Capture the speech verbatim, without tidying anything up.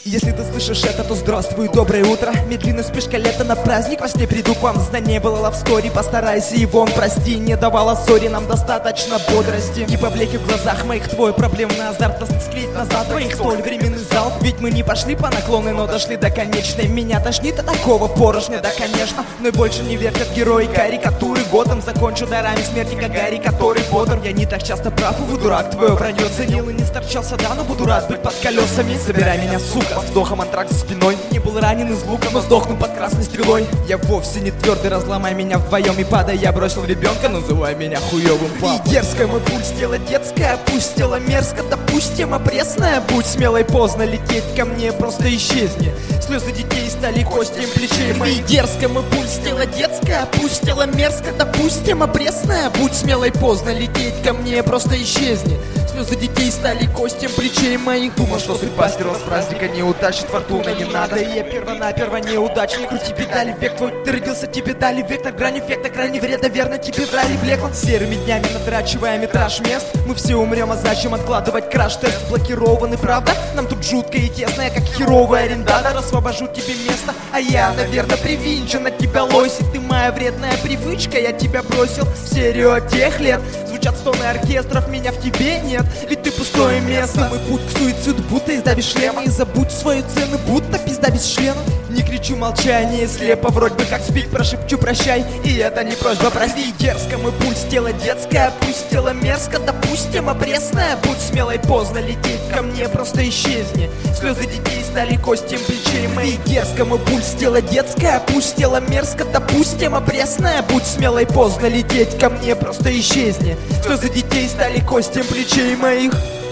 Если ты слышишь это, то здравствуй, доброе утро. Медленная спешка лета на праздник, во сне приду к вам. Знание было лавстори, постарайся его, прости. Не давала ссоре, нам достаточно бодрости. Не поблеки в глазах моих, твой проблемный азарт нас склеить назад, твоих столь временный зал. Ведь мы не пошли по наклону, но дошли до конечной. Меня тошнит от такого порожня, да конечно. Но и больше не вертят герои карикатуры. Годом закончу дарами смерти, как Гарри, который Поттер. Я не так часто прав, увы, дурак, твое вранье ценил и не сторчался, да, но буду рад быть под колесами. Собирай меня, сука, вздохом антракт за спиной. Не был ранен из лука, но сдохну под красной стрелой. Я вовсе не твердый, разломай меня вдвоем. И падая, я бросил ребенка, называй меня хуёвым папой. И дерзкая мой пульс, тело детское, пусть тело мерзко, допустим, пресная. Будь смелой, поздно лететь ко мне, просто исчезни. Слезы детей стали костям плечей. И дерзкая мой пульс, тело детское, пусть тело мерзко, допустим, пресная. Будь смелой, поздно лететь ко мне, просто исчезни. Слезы детей стали костям плечей моих. Думал, что судьба стерла с праздника, не утащит фортуна, не надо. И я перво-наперво неудачник. Крути педали, век твой, ты родился, тебе дали вектор, грань эффекта, крайне вреда, верно, тебе брали блекло. Серыми днями надрачивая метраж мест. Мы все умрем, а зачем откладывать краш-тест? Блокированы, правда? Нам тут жутко и тесно, я как херовый арендатор. Освобожу тебе место, а я, наверное, привинчен от тебя, лось. И ты моя вредная привычка, я тебя бросил в серию от тех лет. Звучат стоны оркестров, меня в тебе нет, ведь ты пустое место. Мой путь к суициду, будто издави шлема. И забудь свою цену, будто пизда без члена. Не кричу молчание, слепо вроде бы как спик, прошепчу прощай. И это не просьба, прости. Дерзко мой пульс, тело детское, пусть тело мерзко, допустим, пресная. Будь смелой, поздно лететь ко мне, просто исчезни. Слезы детей стали костям плечей моих. Дерзко мой пульс, тело детское, пусть тело мерзко, допустим, пресная. Будь смелой, поздно лететь ко мне, просто исчезни. Слезы детей стали костям плечей моих.